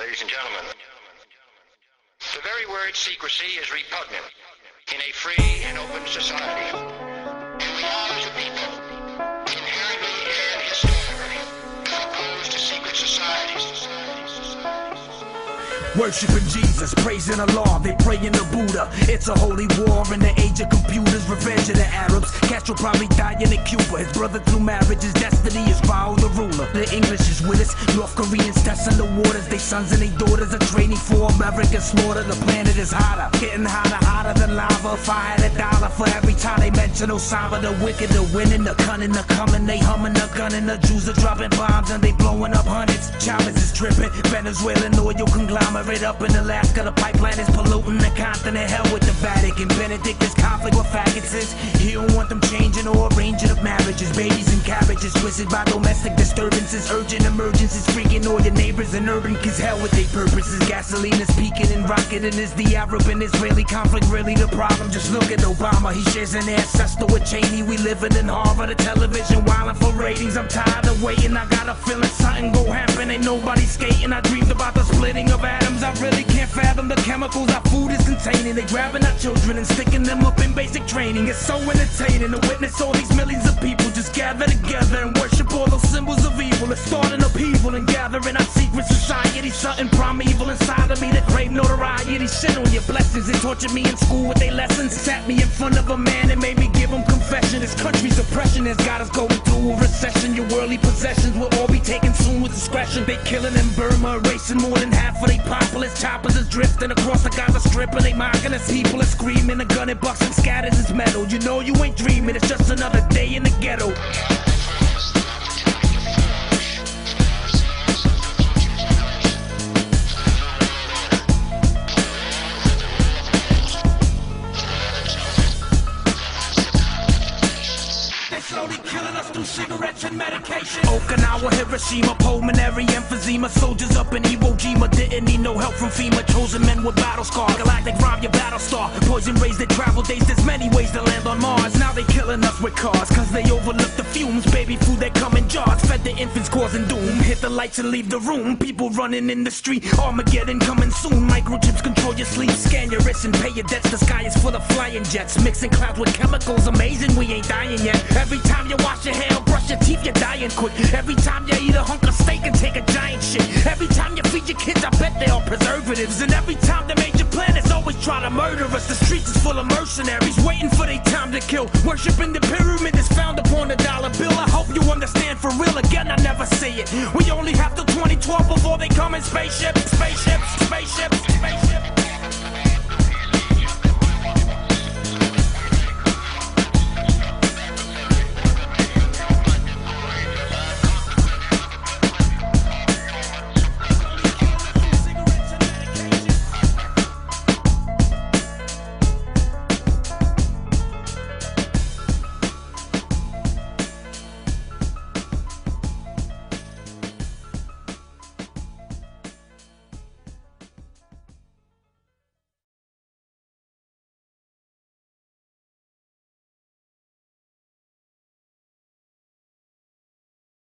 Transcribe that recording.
ladies and gentlemen. The very word secrecy is repugnant in a free and open society. And we are, as a people, inherently and historically opposed to secret societies. Worshipping Jesus, praising Allah, they pray in the Buddha. It's a holy war in the age of computers, revenge of the Arabs. Castro probably dying in Cuba. His brother through marriage, his destiny is Mao the ruler. The English is with us, North Koreans testing the waters. They sons and they daughters are training for American slaughter. The planet is hotter, getting hotter, hotter than lava. If I had $1 for every time they mention Osama, the wicked, the winning, the cunning, the coming. They humming, the gunning, the Jews are dropping bombs and they blowing up hundreds. Chavez is tripping, Venezuelan oil conglomerate. Up in Alaska, the pipeline is polluting the continent. Hell with the Vatican. Benedict is conflict with faggots is. He don't want them changing or arranging of marriages. Babies and cabbages twisted by domestic disturbances. Urgent emergencies freaking all your neighbors and urban kids. Hell with their purposes. Gasoline is peaking and rocketing. Is the Arab and Israeli conflict really the problem? Just look at Obama. He shares an ancestor with Cheney. We living in horror. The television wilding for ratings. I'm tired of waiting. I got a feeling something go happen. Ain't nobody skating. I dreamed about the splitting of atoms. I really can't fathom the chemicals our food is containing. They grabbing our children and sticking them up in basic training. It's so entertaining to witness all these millions of people just gather together and worship all those symbols of evil. It's starting upheaval and gathering our secret society. Something primeval inside of me that crave notoriety. Shit on your blessings and tortured me in school with their lessons. Sat me in front of a man and made me give him confession. This country's oppression has got us going through a recession. Your worldly possessions will all be taken soon with discretion. They killing in Burma, erasing more than half of they populace. Choppers is drifting across the Gaza Strip and they mocking us. People are screaming, the gun and bucks and scatters is metal. You know you ain't dreaming, it's just another day in the ghetto. Slowly killing us through cigarettes and medication. Okinawa, Hiroshima, pulmonary emphysema. Soldiers up in Iwo Jima didn't need no help from FEMA. Chosen men with battle scars. Galactic rhyme, your battle star. Poison rays that travel days. There's many ways to land on Mars. Now they killing us with cars, cause they overlook the fumes. Baby food that come in jars. Fed the infants causing doom. Hit the lights and leave the room. People running in the street. Armageddon coming soon. Microchips control your sleep. Scan your wrists and pay your debts. The sky is full of flying jets. Mixing clouds with chemicals. Amazing, we ain't dying yet. Every time you wash your hair or brush your teeth, you're dying quick. Every time you eat a hunk of steak and take a giant shit. Every time you feed your kids, I bet they are preservatives. And every time the major planets always try to murder us. The streets is full of mercenaries waiting for their time to kill. Worshipping the pyramid is found upon the dollar bill. I hope you understand for real. Again, I never say it. We only have till 2012 before they come in spaceships, spaceships, spaceships, spaceships.